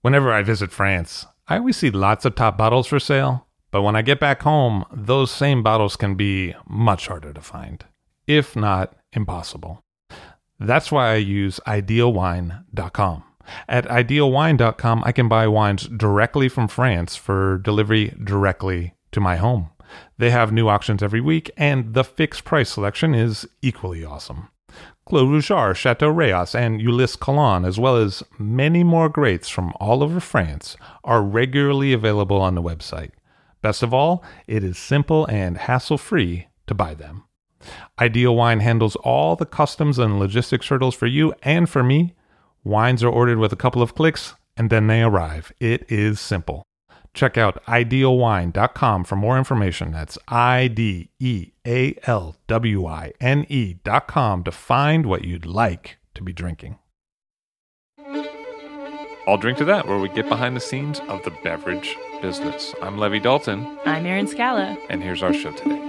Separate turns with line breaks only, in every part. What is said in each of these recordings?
Whenever I visit France, I always see lots of top bottles for sale, but when I get back home, those same bottles can be much harder to find, if not impossible. That's why I use idealwine.com. At idealwine.com, I can buy wines directly from France for delivery directly to my home. They have new auctions every week, and the fixed price selection is equally awesome. Clos Rougeard, Chateau Rayas, and Ulysse Cologne, as well as many more greats from all over France, are regularly available on the website. Best of all, it is simple and hassle-free to buy them. Ideal Wine handles all the customs and logistics hurdles for you and for me. Wines are ordered with a couple of clicks, and then they arrive. It is simple. Check out idealwine.com for more information. That's IDEALWINE.com to find what you'd like to be drinking. I'll Drink to That, where we get behind the scenes of the beverage business. I'm Levi Dalton.
I'm Erin Scala.
And here's our show today.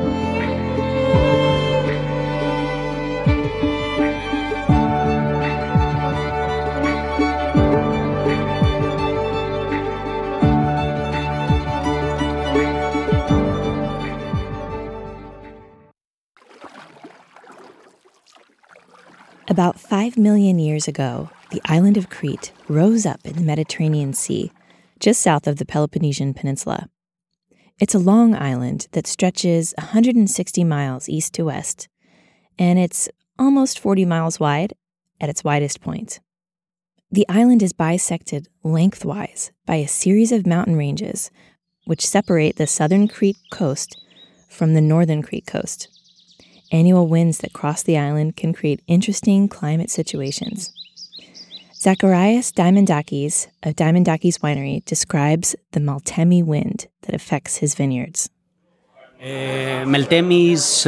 About 5 million years ago, the island of Crete rose up in the Mediterranean Sea, just south of the Peloponnesian Peninsula. It's a long island that stretches 160 miles east to west, and it's almost 40 miles wide at its widest point. The island is bisected lengthwise by a series of mountain ranges which separate the southern Crete coast from the northern Crete coast. Annual winds that cross the island can create interesting climate situations. Zacharias Diamandakis of Diamandakis Winery describes the Meltemi wind that affects his vineyards.
Meltemi is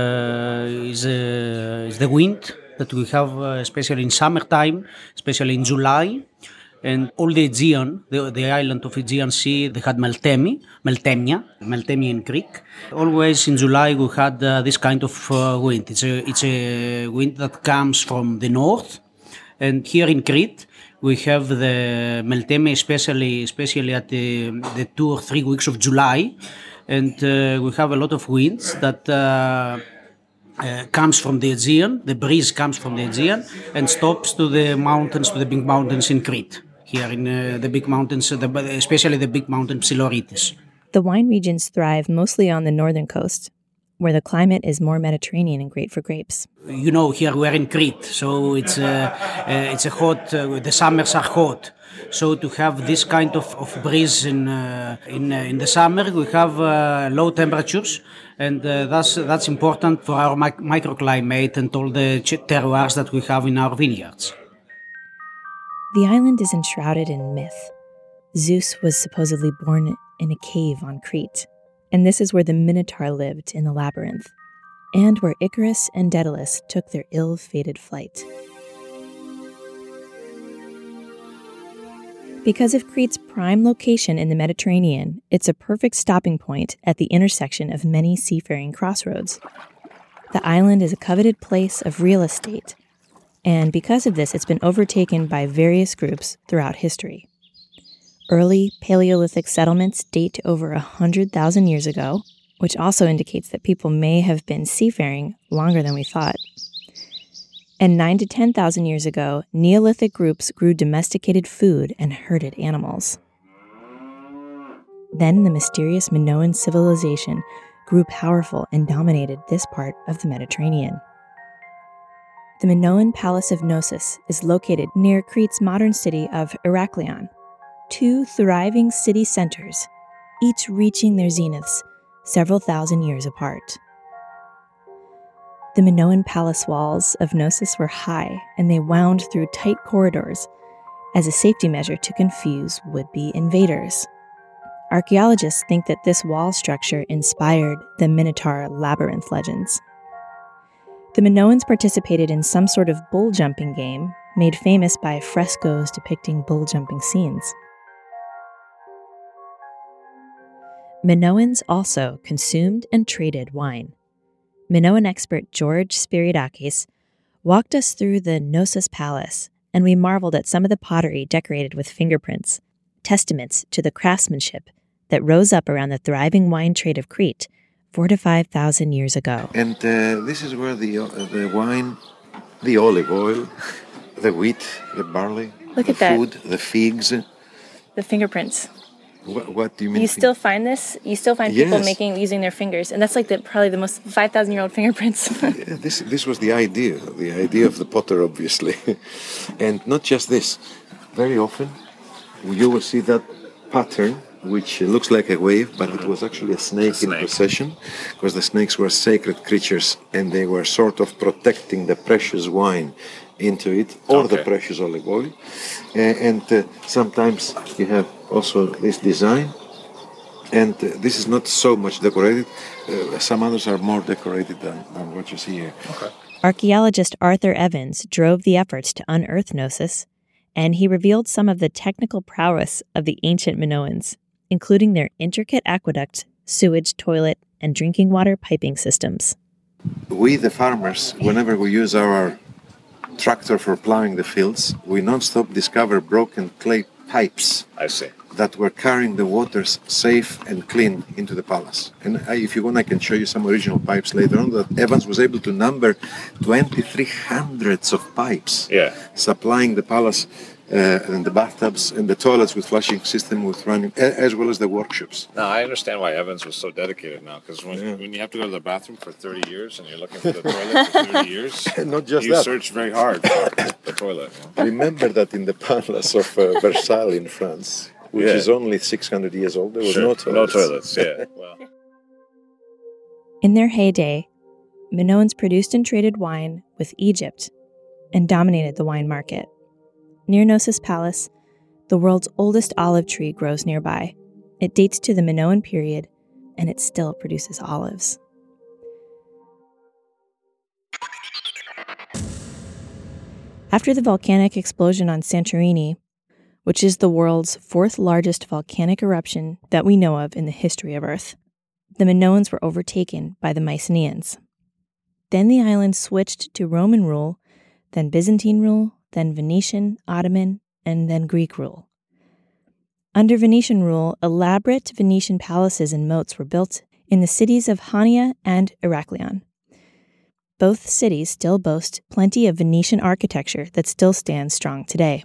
the wind that we have, especially in summertime, especially in July. And all the Aegean, the island of Aegean Sea, they had Meltemi in Greek. Always in July we had this kind of wind. It's a wind that comes from the north. And here in Crete, we have the Meltemi, especially at the 2 or 3 weeks of July. And we have a lot of winds that comes from the Aegean. The breeze comes from the Aegean and stops to the mountains, to the big mountains in Crete. Here in the big mountains, especially the big mountain Psiloritis.
The wine regions thrive mostly on the northern coast, where the climate is more Mediterranean and great for grapes.
You know, here we're in Crete, so it's a hot. The summers are hot, so to have this kind of breeze in the summer, we have low temperatures, and that's important for our microclimate and all the terroirs that we have in our vineyards.
The island is enshrouded in myth. Zeus was supposedly born in a cave on Crete, and this is where the Minotaur lived in the labyrinth, and where Icarus and Daedalus took their ill-fated flight. Because of Crete's prime location in the Mediterranean, it's a perfect stopping point at the intersection of many seafaring crossroads. The island is a coveted place of real estate, and because of this, it's been overtaken by various groups throughout history. Early Paleolithic settlements date to over 100,000 years ago, which also indicates that people may have been seafaring longer than we thought. And 9,000 to 10,000 years ago, Neolithic groups grew domesticated food and herded animals. Then the mysterious Minoan civilization grew powerful and dominated this part of the Mediterranean. The Minoan Palace of Knossos is located near Crete's modern city of Heraklion, 2 thriving city centers, each reaching their zeniths several thousand years apart. The Minoan palace walls of Knossos were high, and they wound through tight corridors as a safety measure to confuse would-be invaders. Archaeologists think that this wall structure inspired the Minotaur labyrinth legends. The Minoans participated in some sort of bull-jumping game, made famous by frescoes depicting bull-jumping scenes. Minoans also consumed and traded wine. Minoan expert George Spiridakis walked us through the Knossos Palace and we marveled at some of the pottery decorated with fingerprints, testaments to the craftsmanship that rose up around the thriving wine trade of Crete 4,000 to 5,000 years ago.
And this is where the wine, the olive oil, the wheat, the barley,
Look
the
at that.
food, the figs.
The fingerprints.
What do you mean?
You still find this? You still find people
Yes.
using their fingers, and that's like probably the most 5,000-year-old fingerprints.
Yeah, this was the idea of the potter, obviously. And not just this. Very often, you will see that pattern, which looks like a wave, but it was actually a snake in possession, because the snakes were sacred creatures, and they were sort of protecting the precious wine into it, or the precious olive oil. And sometimes you have also this design, and this is not so much decorated. Some others are more decorated than what you see here.
Archaeologist Arthur Evans drove the efforts to unearth Gnosis, and he revealed some of the technical prowess of the ancient Minoans, including their intricate aqueduct, sewage, toilet, and drinking water piping systems.
We, the farmers, whenever we use our tractor for plowing the fields, we non-stop discover broken clay pipes.
I see.
That were carrying the waters safe and clean into the palace. And if you want, I can show you some original pipes later on. That Evans was able to number 2,300 of pipes, supplying the palace and the bathtubs and the toilets with flushing system with running, as well as the workshops.
Now, I understand why Evans was so dedicated now, because when you have to go to the bathroom for 30 years and you're looking for the toilet for 30 years,
not just
you
that.
search very hard for the toilet.
Remember that in the palace of Versailles in France, which is only 600 years old, there was no toilets.
No toilets, yeah. Well.
In their heyday, Minoans produced and traded wine with Egypt and dominated the wine market. Near Gnosis Palace, the world's oldest olive tree grows nearby. It dates to the Minoan period, and it still produces olives. After the volcanic explosion on Santorini, which is the world's fourth largest volcanic eruption that we know of in the history of Earth, the Minoans were overtaken by the Mycenaeans. Then the island switched to Roman rule, then Byzantine rule, then Venetian, Ottoman, and then Greek rule. Under Venetian rule, elaborate Venetian palaces and moats were built in the cities of Hania and Heraklion. Both cities still boast plenty of Venetian architecture that still stands strong today.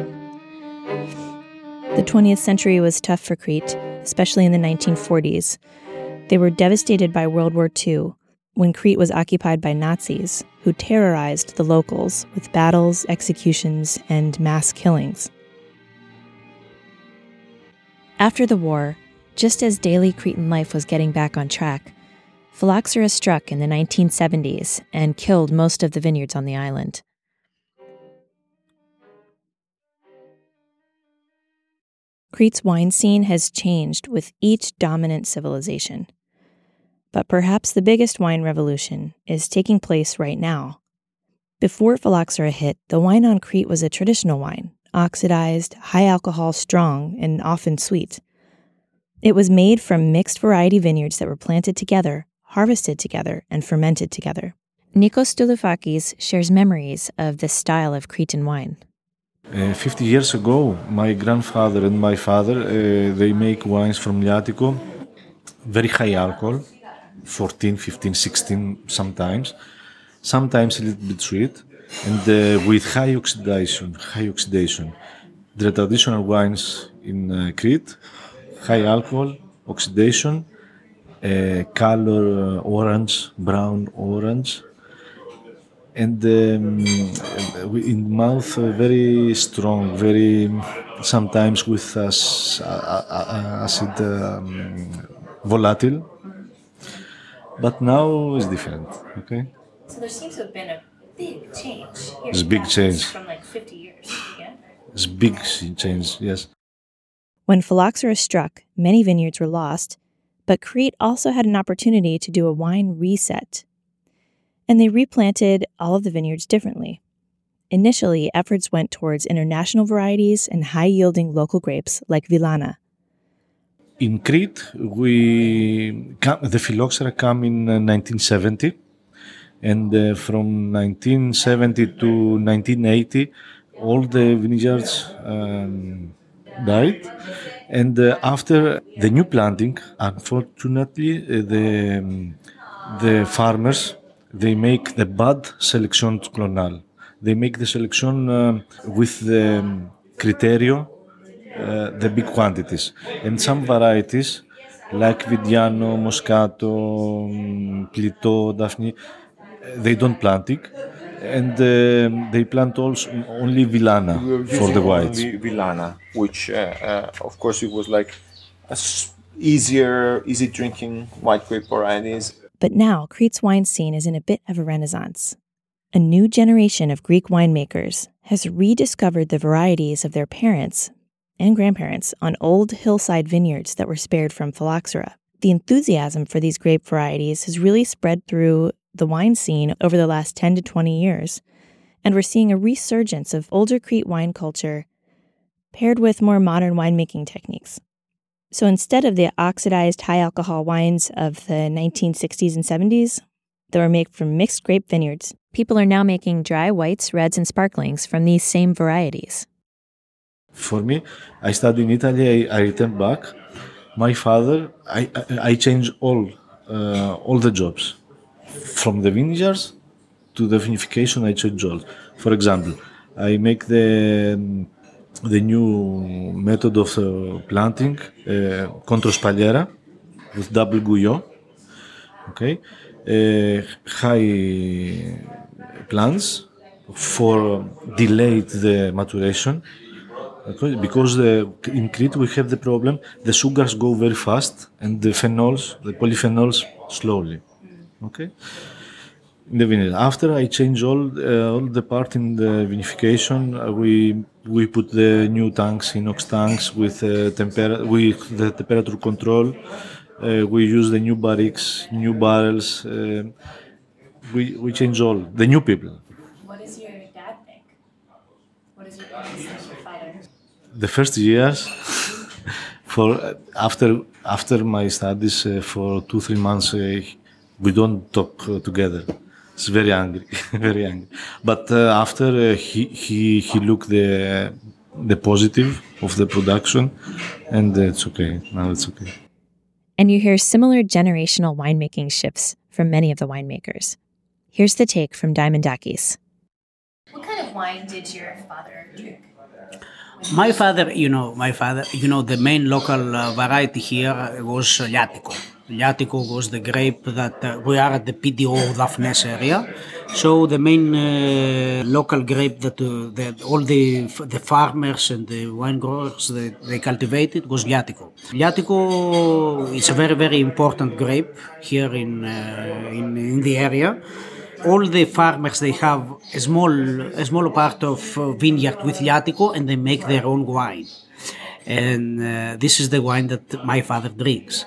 The 20th century was tough for Crete, especially in the 1940s. They were devastated by World War II, when Crete was occupied by Nazis, who terrorized the locals with battles, executions, and mass killings. After the war, just as daily Cretan life was getting back on track, phylloxera struck in the 1970s and killed most of the vineyards on the island. Crete's wine scene has changed with each dominant civilization. But perhaps the biggest wine revolution is taking place right now. Before phylloxera hit, the wine on Crete was a traditional wine, oxidized, high alcohol, strong, and often sweet. It was made from mixed variety vineyards that were planted together, harvested together, and fermented together. Nikos Stouloufakis shares memories of this style of Cretan wine.
50 years ago, my grandfather and my father, they make wines from Liatico, very high alcohol, 14, 15, 16 sometimes a little bit sweet, and with high oxidation. The traditional wines in Crete, high alcohol, oxidation, color orange, brown orange, and in mouth very strong, very sometimes with acid volatile. But now it's different, okay?
So there seems to have been a big change here.
It's a big change.
From like 50 years, yeah?
It's a big change, yes.
When phylloxera struck, many vineyards were lost, but Crete also had an opportunity to do a wine reset. And they replanted all of the vineyards differently. Initially, efforts went towards international varieties and high-yielding local grapes like Villana.
In Crete, the phylloxera came in 1970, and from 1970 to 1980, all the vineyards died. And after the new planting, unfortunately, the farmers, they make the bad selection clonal. They make the selection with the criterio, the big quantities. And some varieties, like Vidiano, Moscato, Clito, Daphne, they don't plant it. And they plant also only Villana for the whites.
Villana, which of course it was like easy drinking white grape varieties.
But now, Crete's wine scene is in a bit of a renaissance. A new generation of Greek winemakers has rediscovered the varieties of their parents and grandparents on old hillside vineyards that were spared from phylloxera. The enthusiasm for these grape varieties has really spread through the wine scene over the last 10 to 20 years, and we're seeing a resurgence of older Crete wine culture paired with more modern winemaking techniques. So instead of the oxidized high-alcohol wines of the 1960s and 70s that were made from mixed grape vineyards, people are now making dry whites, reds, and sparklings from these same varieties.
For me, I studied in Italy, I returned back. My father, I changed all the jobs. From the vineyards to the vinification, I change all. For example, I make the new method of planting, contro spaliera, with double gouillot. Okay, high plants for delayed the maturation. Okay, because in Crete we have the problem, the sugars go very fast and the phenols, the polyphenols, slowly. Okay. In the vineyard. After I change all the part in the vinification, we put the new tanks, inox tanks with the temperature control. We use the new barriques, new barrels. We change all the new people.
What does your dad think? What is your father?
The first years, after my studies, for 2-3 months. We don't talk together. It's very angry, very angry. But after he looked the positive of the production, and it's okay. Now it's okay.
And you hear similar generational winemaking shifts from many of the winemakers. Here's the take from Diamondakis.
What kind of wine did your father drink?
My father, the main local variety here was Liatico. Liatico was the grape that we are at the PDO Daphnes area. So the main local grape that all the farmers and the wine growers they cultivated was Liatico. Liatico is a very, very important grape here in the area. All the farmers, they have a small part of vineyard with Liatico, and they make their own wine. And this is the wine that my father drinks.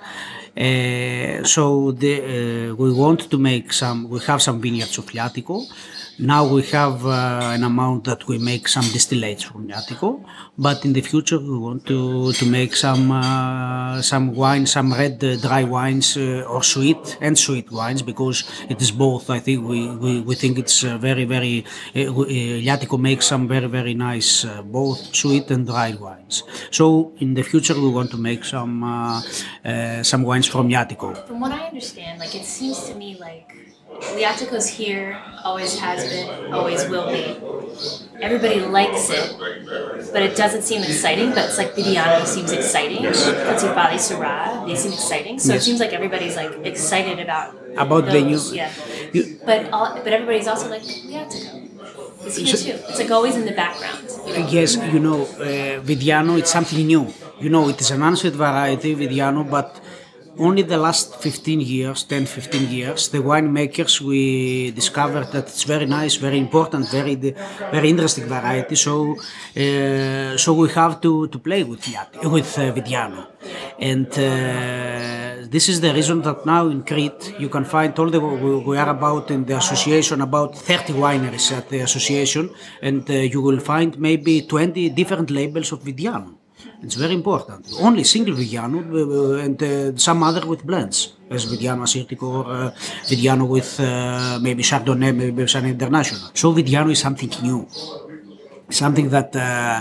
So we want to make we have some vineyards of Liatico. Now we have an amount that we make some distillates from Liatico, but in the future we want to make some wine, some red dry wines or sweet wines, because it is both. I think we think it's very, very Liatico makes some very, very nice both sweet and dry wines. So in the future we want to make some wines from Liatico.
From what I understand, it seems to me like Liatico's here, always has been, always will be. Everybody likes it, but it doesn't seem exciting. But it's like Vidiano seems exciting. Cazzifali Syrah, they seem exciting. So It seems like everybody's excited about those.
The new.
Yeah. But everybody's also like Liatico. It's here too. It's always in the background.
Yes, Vidiano, it's something new. It is an unsweet variety, Vidiano, but only the last 10-15 years, the winemakers, we discovered that it's very nice, very important, very interesting variety. So we have to play with Vidiano. And this is the reason that now in Crete you can find we are about in the association about 30 wineries at the association, and you will find maybe 20 different labels of Vidiano. It's very important. Only single Vidiano and some other with blends, as Vidiano Assyrtiko or Vidiano with maybe Chardonnay, maybe some international. So Vidiano is something new. something that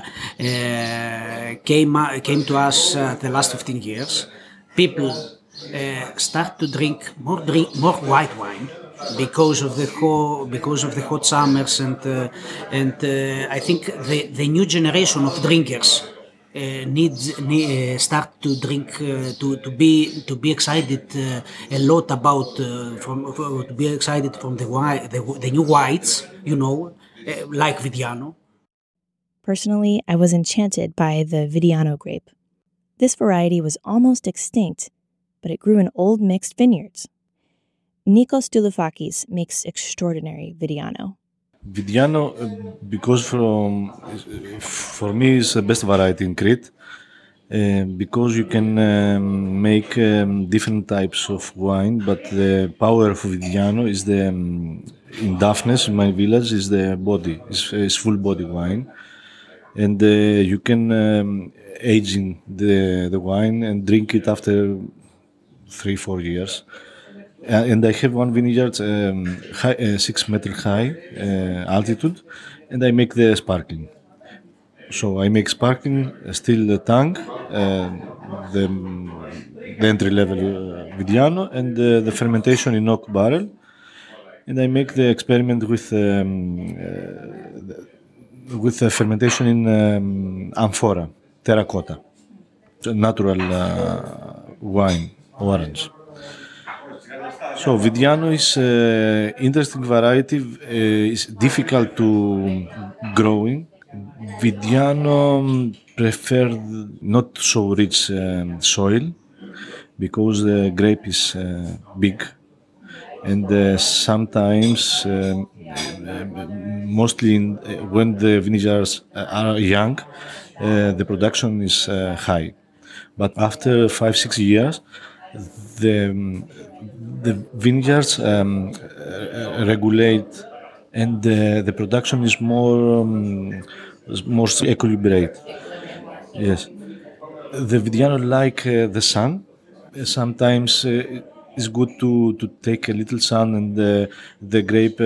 came to us the last 15 years. People start to drink more white wine because of the hot summers and I think the new generation of drinkers start to drink to be excited a lot about to be excited from the new whites, like Vidiano.
Personally, I was enchanted by the Vidiano grape. This variety was almost extinct, but it grew in old mixed vineyards. Nikos Douloufakis makes extraordinary Vidiano.
Vidiano, because for me, is the best variety in Crete, because you can make different types of wine, but the power of Vidiano is in Daphnes, in my village, is the body, is full body wine. And you can age in the wine and drink it after 3-4 years. And I have one vineyard 6 meter high altitude, and I make the sparkling. So I make sparkling, still the tank, the entry level Vidiano, and the fermentation in oak barrel. And I make the experiment with the fermentation in amphora, terracotta, natural wine, orange. So Vidiano is interesting variety. Is difficult to growing. Vidiano prefer not so rich soil because the grape is big, and sometimes, mostly when the vineyards are young, the production is high. But after 5-6 years, the vineyards regulate, and the production is more equilibrated. Yes, the Vidiano like the sun. Sometimes it's good to take a little sun, and the grape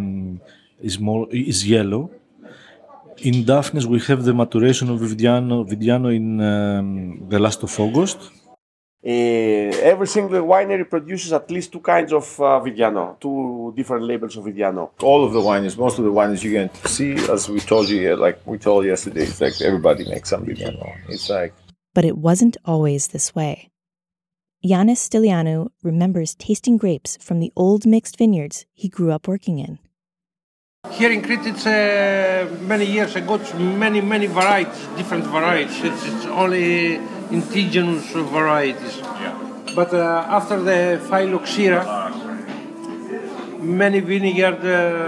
is yellow. In Daphnes, we have the maturation of Vidiano in the last of August.
Every single winery produces at least 2 kinds of Vidiano, 2 different labels of Vidiano.
All of the wineries, most of the wineries you can see, as we told you, like we told yesterday, it's like everybody makes some Vidiano. It's like.
But it wasn't always this way. Yannis Stylianou remembers tasting grapes from the old mixed vineyards he grew up working in.
Here in Crete, it's many years ago, it's many varieties, different varieties. It's only indigenous varieties.
Yeah.
But after the phylloxera, many vineyards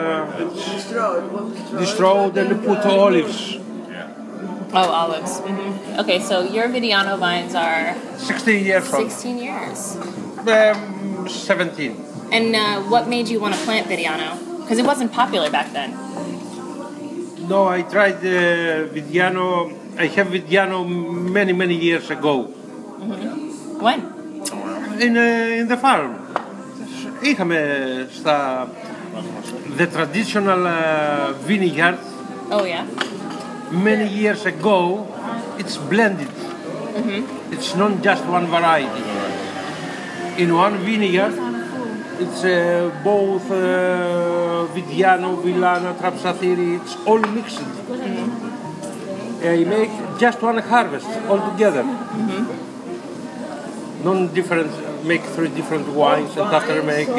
destroyed and put olives.
Oh, olives. Mm-hmm. Okay, so your Vidiano vines are
16 years old.
16 years.
17.
And what made you want to plant Vidiano? Because it wasn't popular back then.
No, I tried Vidiano. I have Vidiano many years ago.
Mm-hmm. When?
In the farm. Είχαμε the traditional vineyard.
Oh yeah.
Many years ago, it's blended.
Mm-hmm.
It's not just one variety. In one vineyard, it's both Vidiano, Villana, Trapsathiri, it's all mixed.
Mm-hmm.
I make just one harvest altogether.
Mm-hmm.
Non-different, make 3 different wines, and after make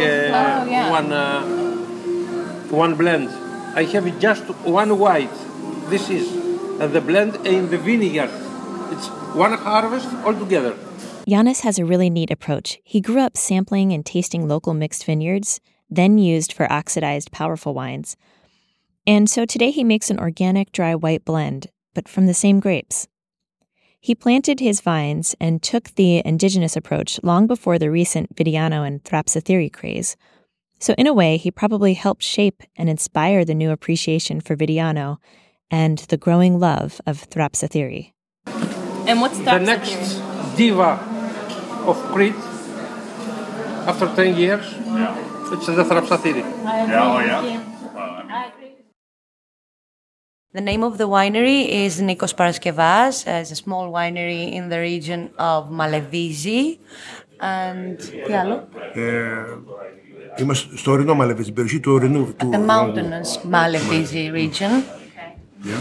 one blend. I have just one white. This is the blend in the vineyard. It's one harvest altogether.
Yannis has a really neat approach. He grew up sampling and tasting local mixed vineyards, then used for oxidized powerful wines. And so today he makes an organic dry white blend, but from the same grapes. He planted his vines and took the indigenous approach long before the recent Vidiano and Thrapsathiri craze. So in a way, he probably helped shape and inspire the new appreciation for Vidiano and the growing love of Thrapsathiri.
And what's
the next diva of Crete after 10 years? Yeah. It's the Thrapsathiri.
Yeah, oh yeah.
I agree.
The name of the winery is Nikos Paraskevas. It's a small winery in the region of Malevisi. And τι άλλο?
Είμαστε στο ορεινό Μαλεβίζη, στην περιοχή του ορεινού.
The mountainous Malevisi region.
Yeah.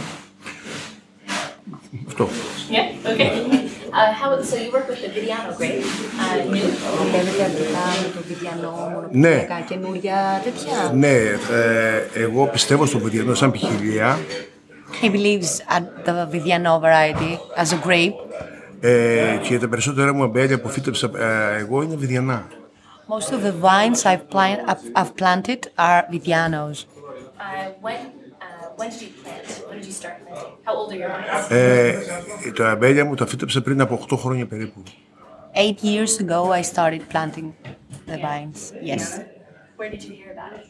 Αυτό.
Yeah, okay. So you work with the Vidiano grape, new?
Δουλεύετε αρκετά με το Vidiano, μονοπωλιακά, καινούρια τέτοια.
Ναι, εγώ πιστεύω στο Vidiano σαν ποικιλία.
He believes at the Vidiano variety as a grape.
Και τα περισσότερα μου αμπέλια που φύτεψα εγώ είναι Vidiana.
Most of the vines I've planted are Vidianos.
When did you plant? When did you start planting? How old are your vines?
Τα αμπέλια μου τα φύτεψα πριν από 8 χρόνια περίπου.
8 years ago I started planting the vines. Yes.
Where did you hear about it?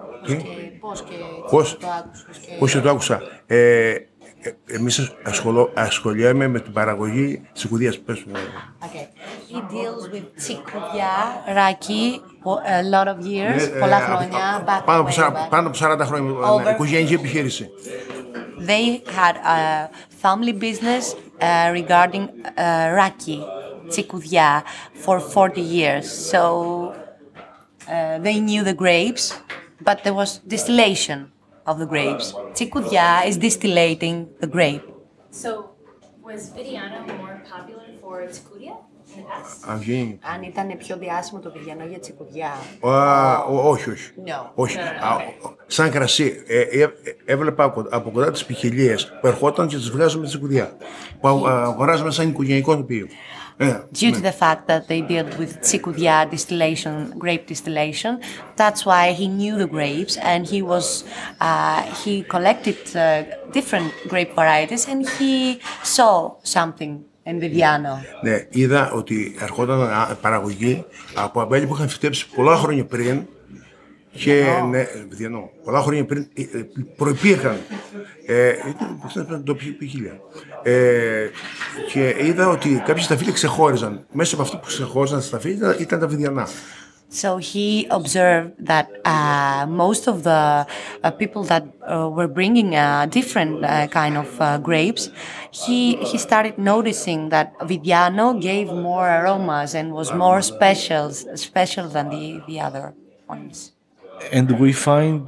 Πώς το άκουσα. Εμείς ασχολιάμαι με την παραγωγή τσικουδίας.
Okay. He deals with τσικουδιά, ράκι, a lot of years, πολλά χρόνια.
Πάνω από 40 χρόνια, οικογενειακή επιχείρηση.
They had a family business regarding raki, τσικουδιά, for 40 years. So they knew the grapes, but there was distillation of the grapes. Tsikoudya is distillating the grape.
So, was Vidiano more popular for Tsikoudya in the past?
Αν ήταν πιο διάσημο το Vidiano για Tsikoudya.
Όχι.
No.
Όχι. Σαν κρασί. Έβλεπα από κοντά τις ποικιλίες που ερχόταν και τις βγάζουμε Tsikoudya. Που αγοράζαμε σαν οικογενειακό τοπίο.
Due to the fact that they dealt with Tsikoudya distillation, grape distillation, that's why he knew the grapes and he collected different grape varieties and he saw something in Vidiano.
Ναι, είδα ότι ερχόταν παραγωγή από αμπέλια που είχαν φυτέψει πολλά χρόνια πριν και ναι, Vidiano, πολλά χρόνια πριν προϋπήρχαν. Ήταν τοπική ποικιλία. Και είδα ότι κάποιοι σταφύλοι ξεχώριζαν. Μέσα από αυτοί που ξεχώριζαν στα σταφύλοι ήταν τα Vidiana.
So he observed that most of the people that were bringing different kind of grapes, he started noticing that Vidiano gave more aromas and was more special than the other ones.
And we find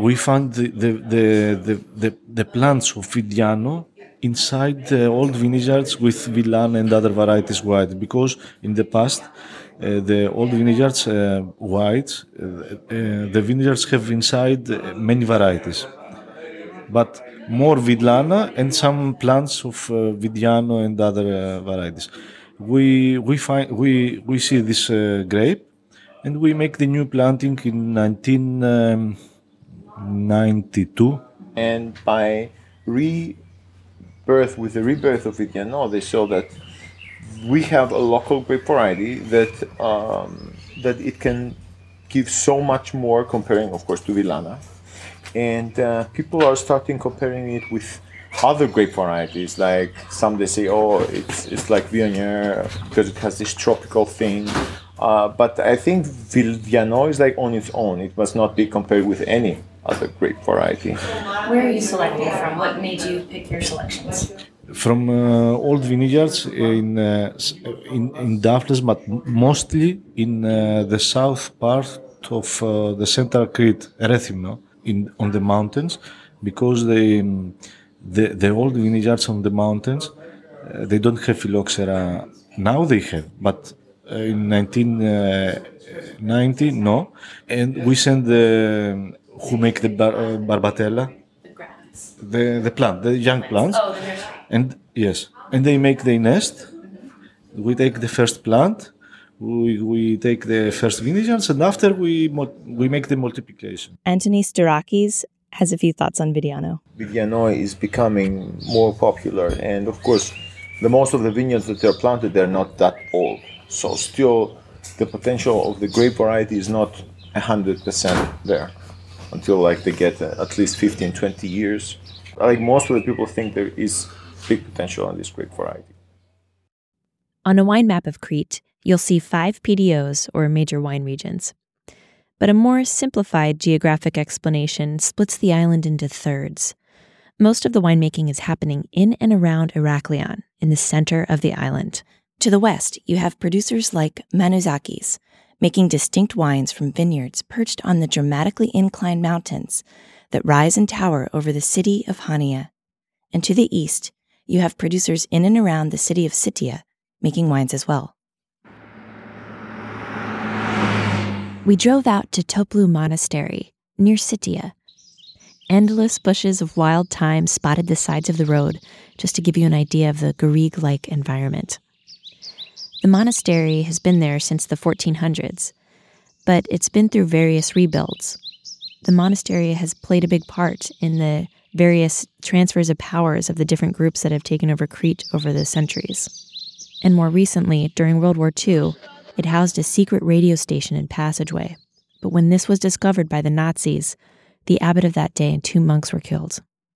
the plants of Vidiano inside the old vineyards with Villana and other varieties white, because in the past the old vineyards whites, the vineyards have inside many varieties, but more Villana and some plants of Vidiano and other varieties. We see this grape. And we make the new planting in 1992.
And by with the rebirth of Vidiano, they saw that we have a local grape variety that it can give so much more comparing, of course, to Villana. And people are starting comparing it with other grape varieties. Like some they say, oh, it's like Viognier because it has this tropical thing. But I think Vidiano is like on its own. It must not be compared with any other grape variety.
Where are you selecting from? What made you pick your selections?
From old vineyards in Daphnes, but mostly in the south part of the central Crete, Erethymno, on the mountains, because the old vineyards on the mountains, they don't have phylloxera. Now they have, but in 1990, no. And we send who make the barbatella, the plant, the young plants.
Oh, the nursery.
And yes, and they make the nest. We take the first plant, we take the first vineyards, and after we make the multiplication.
Anthony Starakis has a few thoughts on Vidiano.
Vidiano is becoming more popular, and of course, most of the vineyards that are planted, they're not that old. So still, the potential of the grape variety is not 100% there until like they get at least 15, 20 years. Like most of the people think there is big potential on this grape variety.
On a wine map of Crete, you'll see 5 PDOs, or major wine regions. But a more simplified geographic explanation splits the island into thirds. Most of the winemaking is happening in and around Heraklion, in the center of the island. To the west, you have producers like Manuzakis, making distinct wines from vineyards perched on the dramatically inclined mountains that rise and tower over the city of Hania. And to the east, you have producers in and around the city of Sitia, making wines as well. We drove out to Toplu Monastery, near Sitia. Endless bushes of wild thyme spotted the sides of the road, just to give you an idea of the garrigue-like environment. The monastery has been there since the 1400s, but it's been through various rebuilds. The monastery has played a big part in the various transfers of powers of the different groups that have taken over Crete over the centuries. And more recently, during World War II, it housed a secret radio station and passageway. But when this was discovered by the Nazis, the abbot of that day and 2 monks were killed.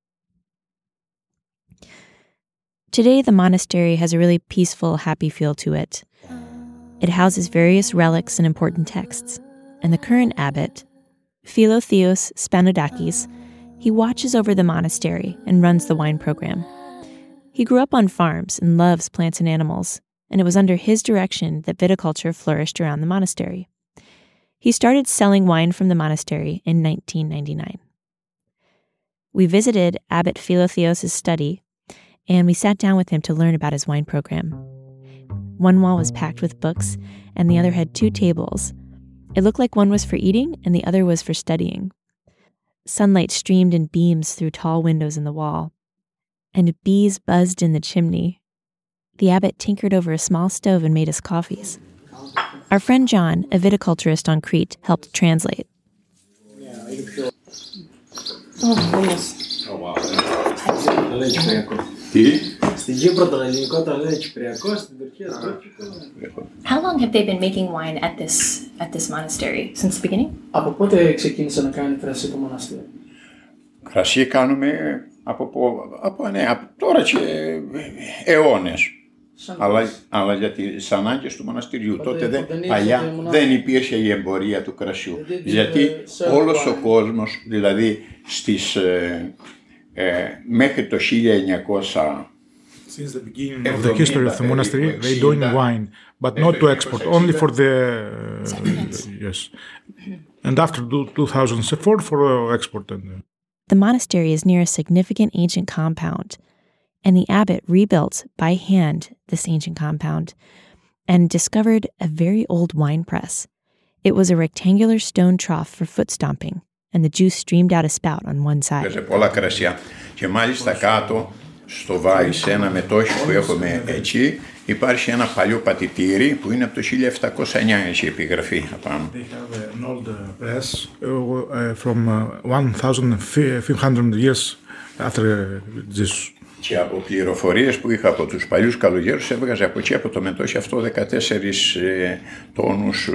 Today, the monastery has a really peaceful, happy feel to it. It houses various relics and important texts. And the current abbot, Philotheos Spanodakis, he watches over the monastery and runs the wine program. He grew up on farms and loves plants and animals, and it was under his direction that viticulture flourished around the monastery. He started selling wine from the monastery in 1999. We visited Abbot Philotheos' study, and we sat down with him to learn about his wine program. One wall was packed with books, and the other had 2 tables. It looked like one was for eating, and the other was for studying. Sunlight streamed in beams through tall windows in the wall, and bees buzzed in the chimney. The abbot tinkered over a small stove and made us coffees. Our friend John, a viticulturist on Crete, helped translate.
How long have they been making wine at this monastery? Since the beginning?
Από πότε ξεκίνησε να κάνει κρασί το μοναστήρι?
Κρασί κάνουμε από τώρα και αιώνες. Αλλά για τις ανάγκες του μοναστηριού. Τότε παλιά δεν υπήρχε η εμπορία του κρασιού. Γιατί όλος ο κόσμος, δηλαδή μέχρι το 1900.
Since the beginning of the history of the monastery, they doing wine, but not to export, only for the yes. And after 2004 for export.
The monastery is near a significant ancient compound, and the abbot rebuilt by hand this ancient compound and discovered a very old wine press. It was a rectangular stone trough for foot stomping, and the juice streamed out a spout on one side.
Πολλά κρασιά. Και μάλιστα κάτω στο Βάη, σε ένα μετόχι που έχουμε εκεί, υπάρχει ένα παλιό πατητήρι που είναι από το 1709, έχει επιγραφή απάνω.
They have an old press from 1500 years after Jesus.
Και από πληροφορίες που είχα από τους παλιούς καλογέρους έβγαζε από εκεί, από το μετόχι αυτό, 14 τόνους,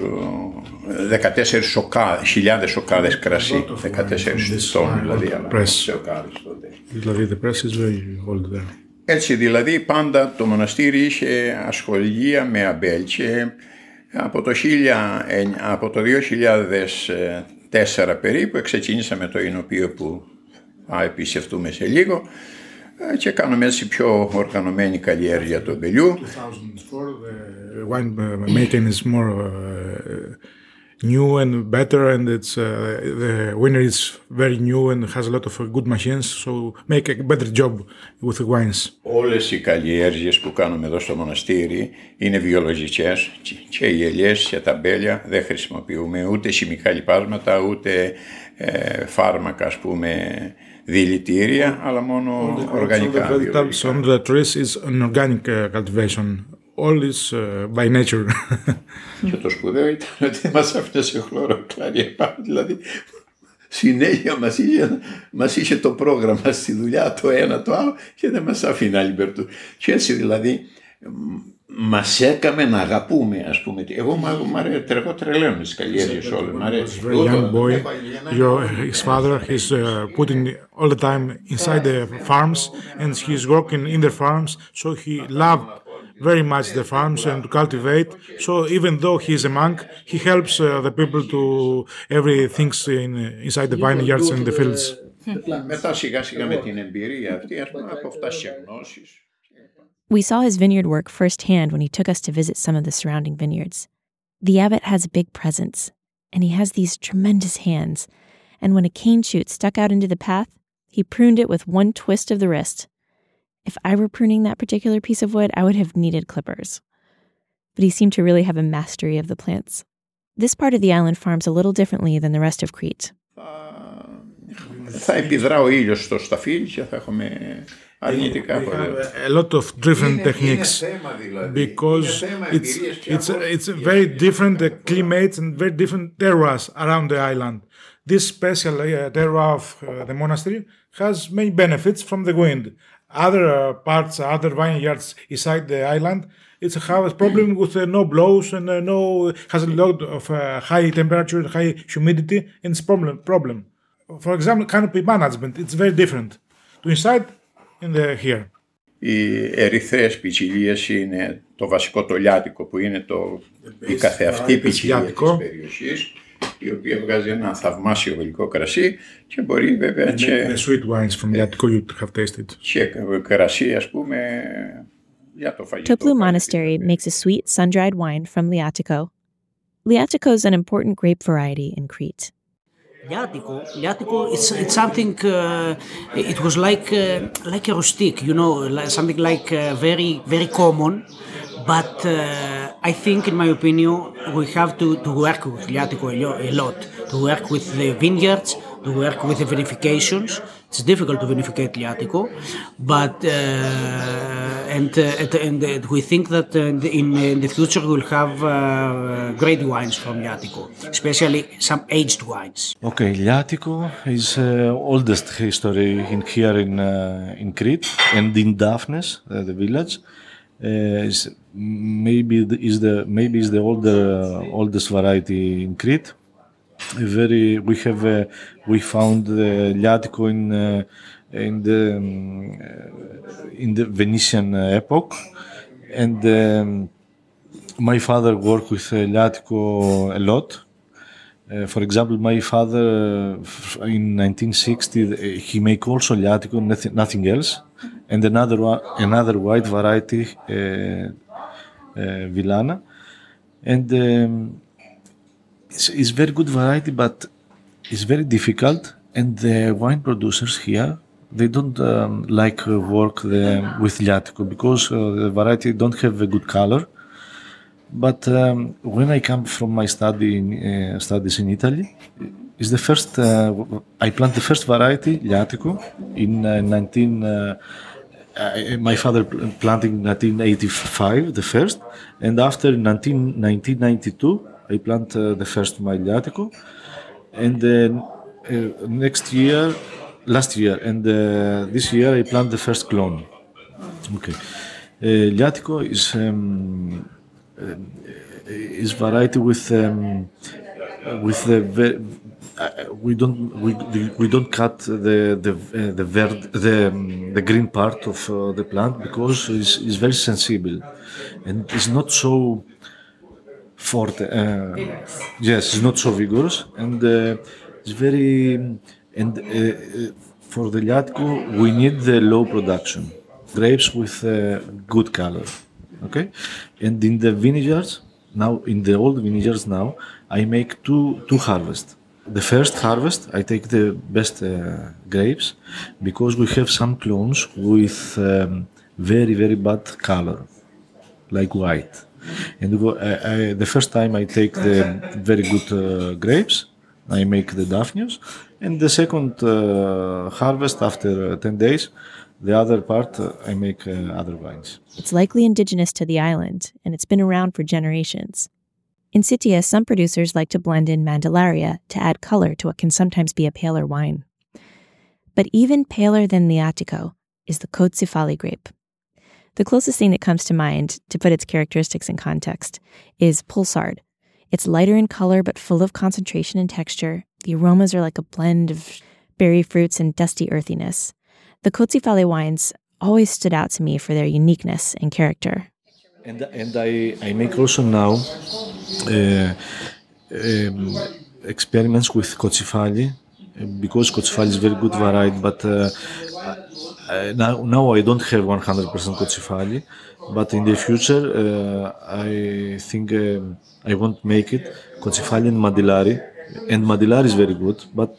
14.000 σοκάδες κρασί, 14 τόνους δηλαδή, αλλά σε οκάδες τότε.
Δηλαδή, the press is very old there.
Έτσι δηλαδή πάντα το μοναστήρι είχε ασχολία με αμπέλ και από το 2004 περίπου ξεκίνησαμε το εινοποιείο που θα επισευτούμε σε λίγο. Και κάνουμε έτσι πιο οργανωμένη καλλιέργεια του αμπελιού.
2004, the wine making is more new and better, and it's the winery is very new and has a lot of good machines, so make a better job with the wines.
Όλες οι καλλιέργειες που κάνουμε εδώ στο μοναστήρι είναι βιολογικές και οι ελιές και τα αμπέλια δεν χρησιμοποιούμε ούτε χημικά λιπάσματα ούτε φάρμακα, ας πούμε, δηλητήρια, αλλά μόνο οργανικά.
The vegetables on the trees is an organic cultivation. All is by nature.
Και το σπουδαίο ήταν ότι μας άφηνε σε χλωροκλάρια πάνω, δηλαδή συνέχεια μας είχε το πρόγραμμα στη δουλειά, το ένα το άλλο, και δεν μας άφηνε άλλη περτού. Και έτσι δηλαδή μας έκαμε να αγαπούμε, ας πούμε. Εγώ τρελαίνω τις καλλιέργειες όλες.
Very young boy, his father, he's putting all the time inside the farms, and he's working in the farms, so he loved very much the farms and to cultivate. So even though he's a monk, he helps the people to everything inside the vineyards and the fields.
Μετά σιγά σιγά με την εμπειρία αυτή, ας πούμε, από φτάσει σε γνώσεις.
We saw his vineyard work firsthand when he took us to visit some of the surrounding vineyards. The abbot has a big presence, and he has these tremendous hands, and when a cane shoot stuck out into the path, he pruned it with one twist of the wrist. If I were pruning that particular piece of wood, I would have needed clippers. But he seemed to really have a mastery of the plants. This part of the island farms a little differently than the rest of Crete.
Θα επιδρά ο ήλιος στο σταφύλι και θα έχουμε αρνητικά αποτελέσματα.
A lot of different techniques because it's very different climates and very different terroirs around the island. This special terroir of the monastery has many benefits from the wind. Other parts, other vineyards inside the island, it's have a problem with no blows and has a lot of high temperature, high humidity, and it's problem. For example, canopy management, it's very different to inside and here.
Οι ερυθρές ποικιλίες είναι το βασικό το λιάτικο που είναι η καθεαυτή ποικιλία της περιοχής, η οποία βγάζει ένα θαυμάσιο γλυκό κρασί και μπορεί βέβαια και...
The sweet wines from Liatico you have tasted.
Και κρασί ας πούμε για το φαγητό.
Toplu Monastery makes a sweet sun-dried wine from Liatico. Liatico is an important grape variety in Crete.
Liatico, it's something. It was like a rustic, something like very common. But I think, in my opinion, we have to work with Liatico a lot. To work with the vineyards, to work with the vinifications. It's difficult to vinificate Liatico, but and we think that in the future we'll have great wines from Liatico, especially some aged wines.
Okay, Liatico is oldest history here in Crete and in Daphnes, the village. Maybe is the oldest variety in Crete. We found the Liatico in the Venetian epoch, and my father worked with Liatico a lot. For example, my father in 1960 he make also Liatico, nothing else, and another white variety, Villana, and it's very good variety, but it's very difficult, and the wine producers here they don't work with Liatico because the variety don't have a good color. But when I come from my studies in Italy, is the first I plant the first variety Liatico in my father planted in 1985 the first, and after 1992 I plant the first my Liatico, and then last year and this year I plant the first clone. Okay, Liatico is variety with the we don't cut the green part of the plant because it's very sensible and it's not so forte. Yes, it's not so vigorous, and it's very for the Liatico we need the low production grapes with good color. Okay, and in the vineyards now, in the old vineyards now, I make two harvests. The first harvest, I take the best grapes because we have some clones with very, very bad color, like white. And the first time I take the very good grapes, I make the Daphnios. And the second harvest, after 10 days, the other part, I make other wines.
It's likely indigenous to the island, and it's been around for generations. In Sittia, some producers like to blend in Mandilaria to add color to what can sometimes be a paler wine. But even paler than Liatico is the Kotzifali grape. The closest thing that comes to mind, to put its characteristics in context, is Pulsard. It's lighter in color but full of concentration and texture. The aromas are like a blend of berry fruits and dusty earthiness. The Kotzifali wines always stood out to me for their uniqueness and character.
And I make also now experiments with Kotzifali because Kotsifali is very good variety, but now I don't have 100% Kotsifali, but in the future I think I won't make it Kotsifali and Mandilari, and Mandilari is very good, but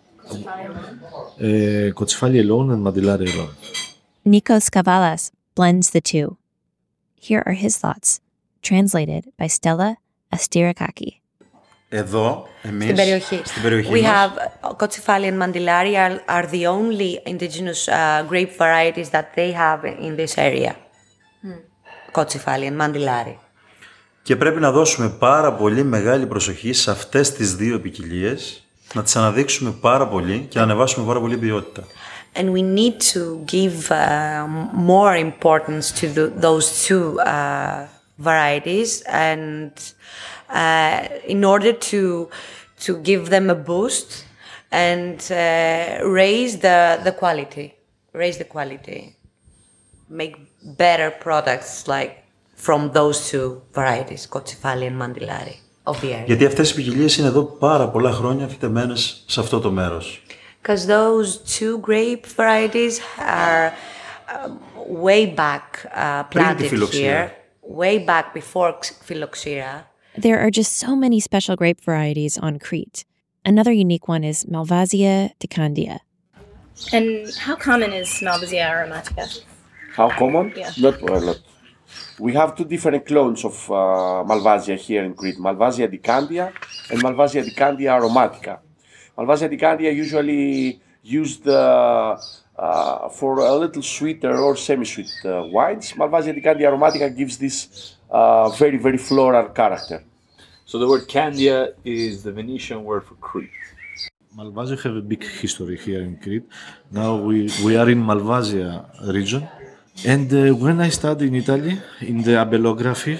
Kotsifali alone and Mandilari alone.
Nikos Kavalas blends the two. Here are his thoughts, translated by Stella Astirakaki.
Εδώ, εμείς,
στην περιοχή we have Kotsifali and Mandilari are the only indigenous grape varieties that they have in this area. Kotsifali and Mandilari.
Και πρέπει να δώσουμε πάρα πολύ μεγάλη προσοχή σε αυτές τις δύο ποικιλίες, να τις αναδείξουμε πάρα πολύ και να ανεβάσουμε πάρα πολύ ποιότητα.
And we need to give more importance to those two varieties, and in order to give them a boost and raise the quality, make better products like from those two varieties, Kotsifali and Mandilari of the area.
Γιατί αυτές οι ποικιλίες είναι εδώ πάρα πολλά χρόνια φυτεμένες σε αυτό το μέρος.
Because those two grape varieties are way back planted here, way back before Phylloxera.
There are just so many special grape varieties on Crete. Another unique one is Malvasia dicandia.
And how common is Malvasia aromatica?
How common?
Yeah.
Not. We have two different clones of Malvasia here in Crete, Malvasia dicandia and Malvasia dicandia aromatica. Malvasia dicandia usually used for a little sweeter or semi-sweet wines. Malvasia dicandia aromatica gives this very, very floral character.
So the word candia is the Venetian word for Crete.
Malvasia have a big history here in Crete. Now we are in Malvasia region. And when I studied in Italy, in the ambelography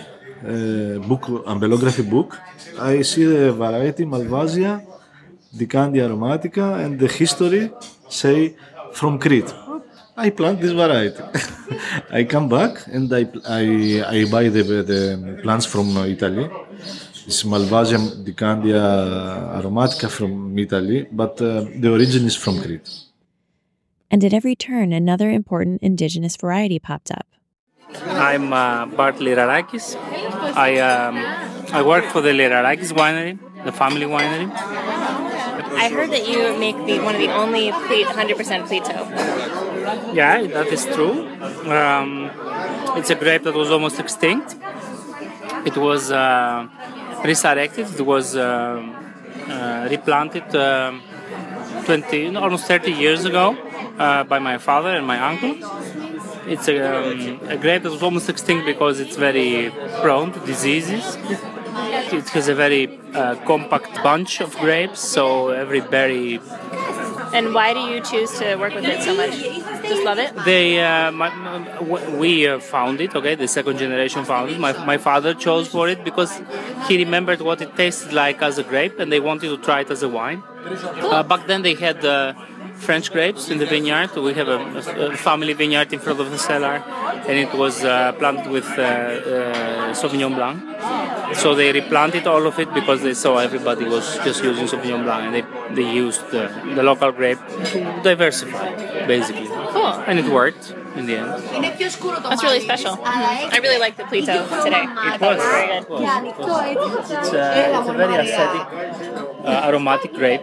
book, I see the variety Malvasia dicandia aromatica, and the history say from Crete. I plant this variety. I come back and I buy the plants from Italy. It's Malvasia dicandia aromatica from Italy, but the origin is from Crete.
And at every turn, another important indigenous variety popped up.
I'm Bart Lirarakis. I work for the Lirarakis winery, the family winery.
I heard that you make one of the only 100% Pleto.
Yeah, that is true. It's a grape that was almost extinct. It was resurrected. It was replanted almost 30 years ago by my father and my uncle. It's a grape that was almost extinct because it's very prone to diseases. It has a very compact bunch of grapes, so every berry.
And why do you choose to work with it so much? Just love it?
We found it, okay, the second generation found it. My father chose for it because he remembered what it tasted like as a grape, and they wanted to try it as a wine. Back then they had French grapes in the vineyard. We have a family vineyard in front of the cellar, and it was planted with Sauvignon Blanc. So they replanted all of it because they saw everybody was just using Sauvignon Blanc, and they used the local grape to diversify, basically.
Cool.
And it worked in the end.
That's really special. I really like the Pleto today. I thought it was very good.
It's a very aesthetic, aromatic grape.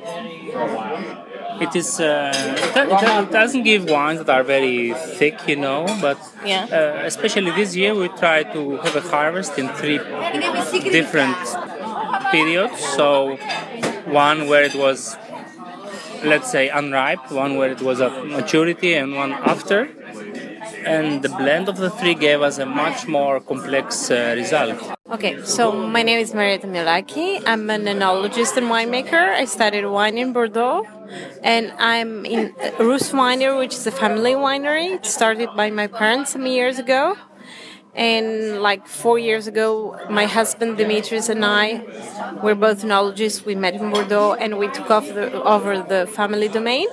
It is. It doesn't give wines that are very thick, but especially this year we tried to have a harvest in 3 different periods. So one where it was, let's say, unripe, one where it was at maturity, and one after. And the blend of the 3 gave us a much more complex result.
Okay, so my name is Marietta Milaki. I'm an enologist and winemaker. I studied wine in Bordeaux, and I'm in Roos Winery, which is a family winery. It started by my parents some years ago. And like 4 years ago, my husband Dimitris and I were both enologists. We met in Bordeaux, and we took over the family domain.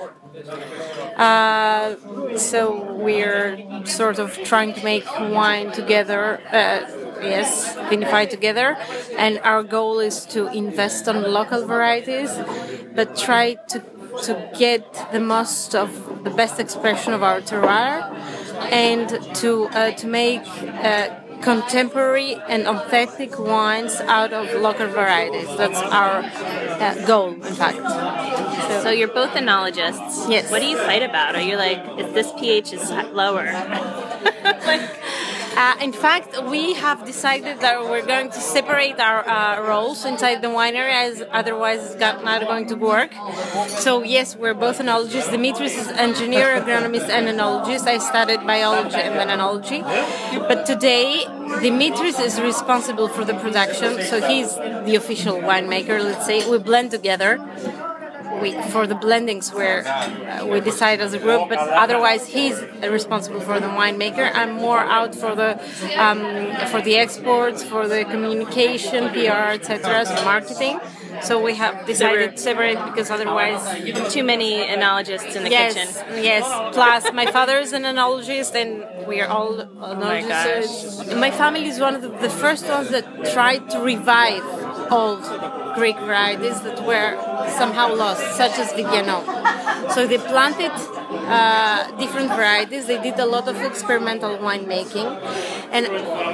So we're sort of trying to make wine together, vinify together, and our goal is to invest on local varieties, but try to to get the most of the best expression of our terroir and to make contemporary and authentic wines out of local varieties. That's our goal, in fact.
So you're both enologists.
Yes.
What do you fight about? Are you like, if this pH is lower?
In fact, we have decided that we're going to separate our roles inside the winery, as otherwise it's not going to work. So yes, we're both enologists. Dimitris is engineer, agronomist, and enologist. I studied biology and then enology. But today, Dimitris is responsible for the production, so he's the official winemaker, let's say. We blend together. For the blendings where we decide as a group, but otherwise he's responsible for the winemaker. I'm more out for the exports, for the communication, PR, etc., so marketing. So we have decided to separate because otherwise
too many enologists in the kitchen.
Yes, plus my father is an enologist and we are all enologists. My family is one of the first ones that tried to revive old Greek varieties that were somehow lost, such as Vidiano. So they planted different varieties. They did a lot of experimental winemaking, and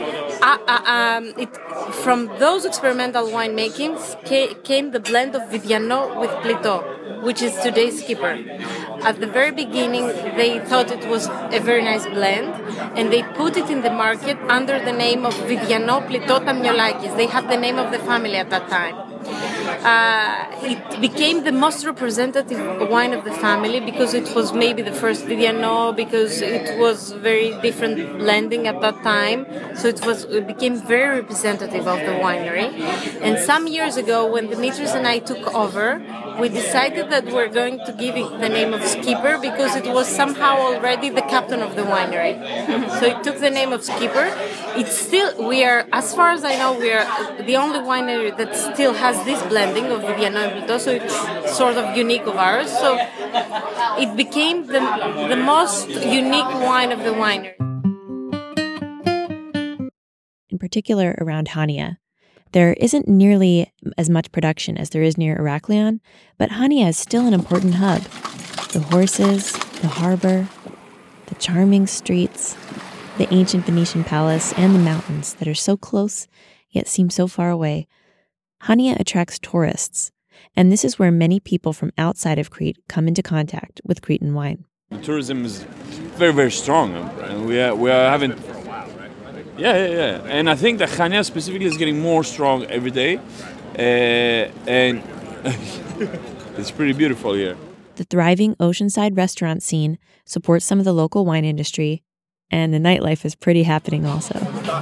from those experimental winemakings came the blend of Vidiano with Plito, which is today's Skipper. At the very beginning, they thought it was a very nice blend, and they put it in the market under the name of Vidiano Plito Tamiolakis. They had the name of the family at that time. It became the most representative wine of the family because it was maybe the first Vidiano, because it was very different blending at that time. So it became very representative of the winery. And some years ago, when Dimitris and I took over, we decided that we're going to give it the name of Skipper because it was somehow already the captain of the winery. So it took the name of Skipper. It's still, we are, as far as I know, we are the only winery that still has this blending of Vidiano and Plito, so it's sort of unique of ours. So it became the most unique wine of the winery.
In particular around Hania, there isn't nearly as much production as there is near Heraklion, but Hania is still an important hub. The horses, the harbor, the charming streets, the ancient Venetian palace, and the mountains that are so close yet seem so far away. Hania attracts tourists, and this is where many people from outside of Crete come into contact with Cretan wine.
The tourism is very, very strong. And we are having... Yeah. And I think that Hania specifically is getting more strong every day. And it's pretty beautiful here.
The thriving oceanside restaurant scene supports some of the local wine industry, and the nightlife is pretty happening also.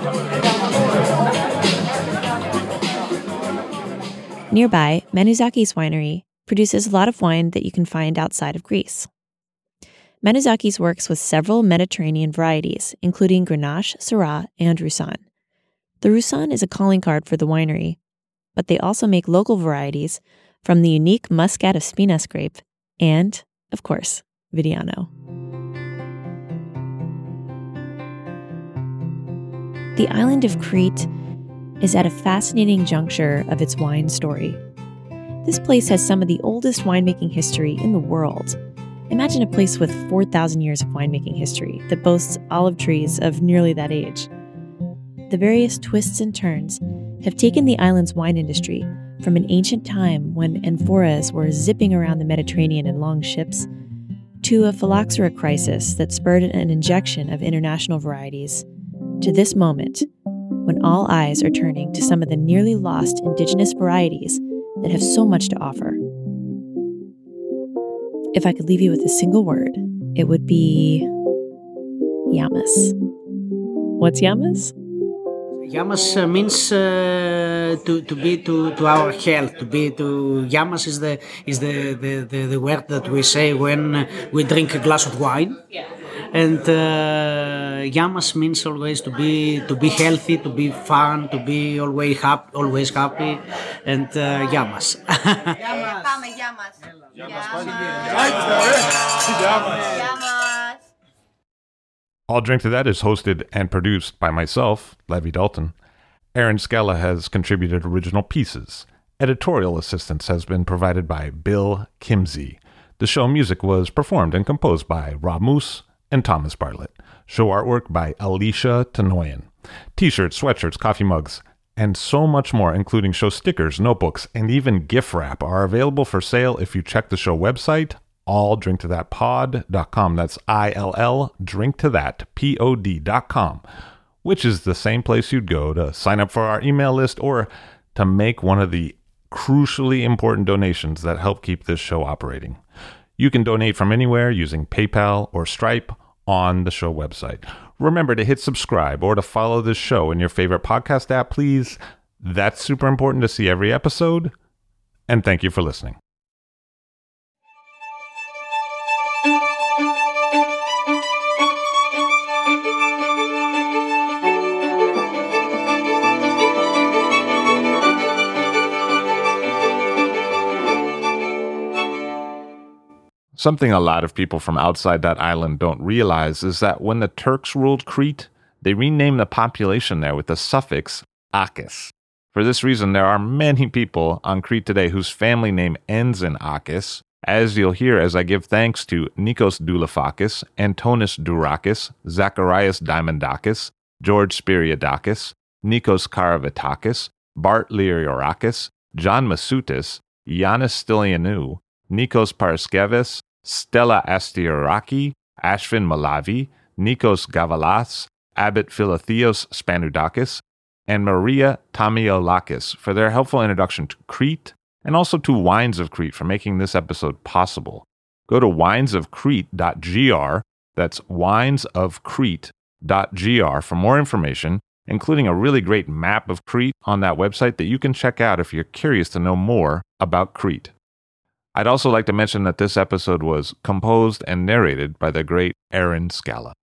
Nearby, Menouzakis Winery produces a lot of wine that you can find outside of Greece. Menouzakis works with several Mediterranean varieties, including Grenache, Syrah, and Roussanne. The Roussanne is a calling card for the winery, but they also make local varieties from the unique Muscat of Spinas grape and, of course, Vidiano. The island of Crete is at a fascinating juncture of its wine story. This place has some of the oldest winemaking history in the world. Imagine a place with 4,000 years of winemaking history that boasts olive trees of nearly that age. The various twists and turns have taken the island's wine industry from an ancient time when amphoras were zipping around the Mediterranean in long ships to a phylloxera crisis that spurred an injection of international varieties, to this moment when all eyes are turning to some of the nearly lost indigenous varieties that have so much to offer. If I could leave you with a single word, it would be Yamas. What's Yamas?
Yamas means to be to our health. Yamas is the word that we say when we drink a glass of wine. And Yamas means always to be healthy, to be fun, to be always happy, and Yamas.
I'll Drink to That is hosted and produced by myself, Levi Dalton. Aaron Scala has contributed original pieces. Editorial assistance has been provided by Bill Kimsey. The show music was performed and composed by Rob Moose and Thomas Bartlett. Show artwork by Alicia Tenoyan. T-shirts, sweatshirts, coffee mugs, and so much more, including show stickers, notebooks, and even gift wrap are available for sale if you check the show website, alldrinktothatpod.com. That's ILL, drinktothatpod.com, which is the same place you'd go to sign up for our email list or to make one of the crucially important donations that help keep this show operating. You can donate from anywhere using PayPal or Stripe on the show website. Remember to hit subscribe or to follow this show in your favorite podcast app, please. That's super important to see every episode. And thank you for listening. Something a lot of people from outside that island don't realize is that when the Turks ruled Crete, they renamed the population there with the suffix Akis. For this reason, there are many people on Crete today whose family name ends in Akis, as you'll hear as I give thanks to Nikos Doulafakis, Antonis Dourakis, Zacharias Diamondakis, George Spiriadakis, Nikos Karavitakis, Bart Lyriorakis, John Masoutis, Yanis Stylianou, Nikos Paraskevis, Stella Astiaraki, Ashvin Malavi, Nikos Gavalas, Abbot Philotheos Spanoudakis, and Maria Tamiolakis for their helpful introduction to Crete and also to Wines of Crete for making this episode possible. Go to winesofcrete.gr, that's winesofcrete.gr for more information, including a really great map of Crete on that website that you can check out if you're curious to know more about Crete. I'd also like to mention that this episode was composed and narrated by the great Aaron Scala.